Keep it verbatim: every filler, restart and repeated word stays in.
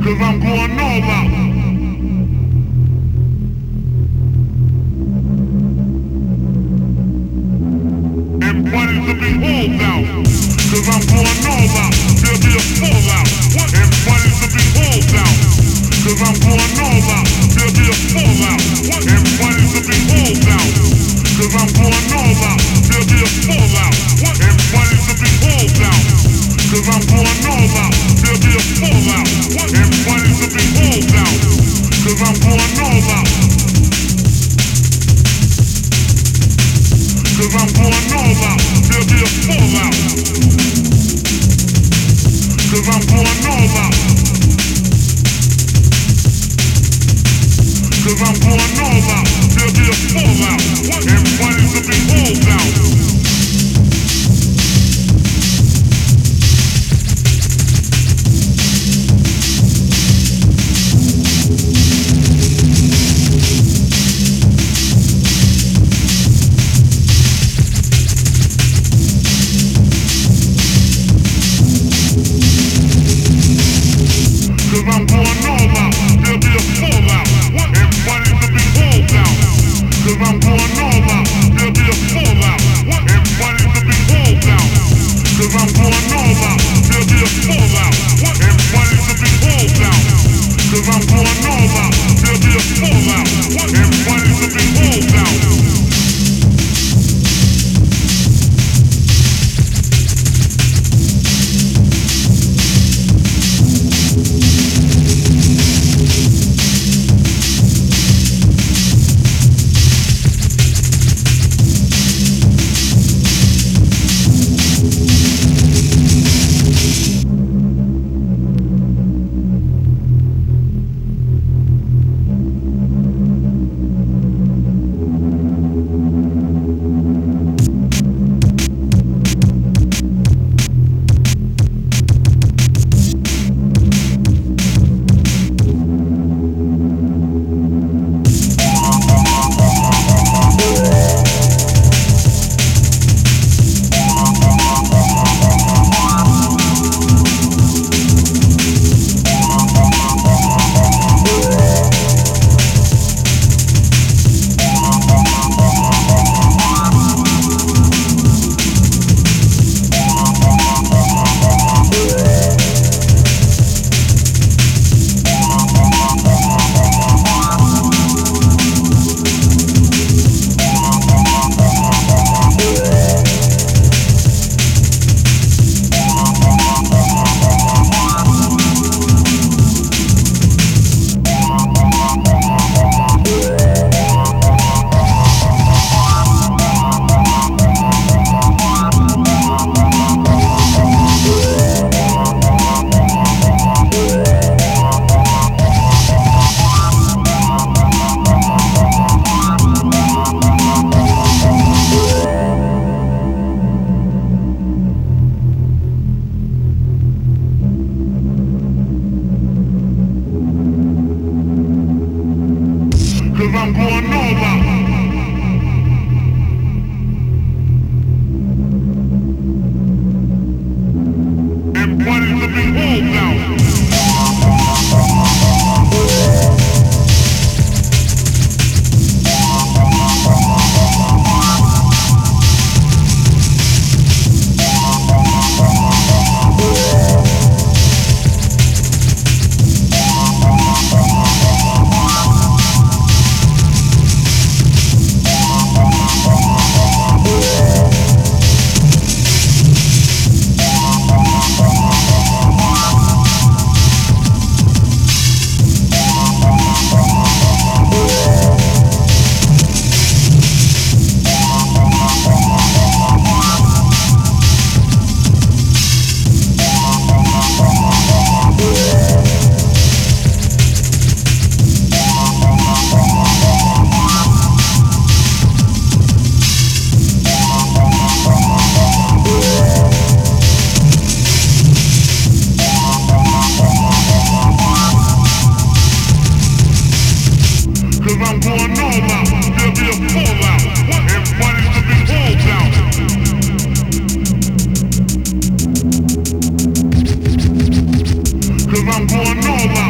Cause I'm going all out. And bodies will be hauled out. Cause I'm going all out. There'll be a fallout. And bodies will be hauled out. Cause I'm going all out. There'll be a fallout. And bodies will be hauled out. Cause I'm going all out. There'll be a fallout. And bodies will be hauled out. Cause I'm going all out. There'll be a fallout. And bodies will be hauled out. Cause I'm going all out. Cause I'm going all out. There'll be a fallout. Cause I'm going all out. Cause I'm going all out. There'll be a fallout. And bodies will be hauled out. Cause I'm going all out. And bodies will be hauled out. I'm going all out.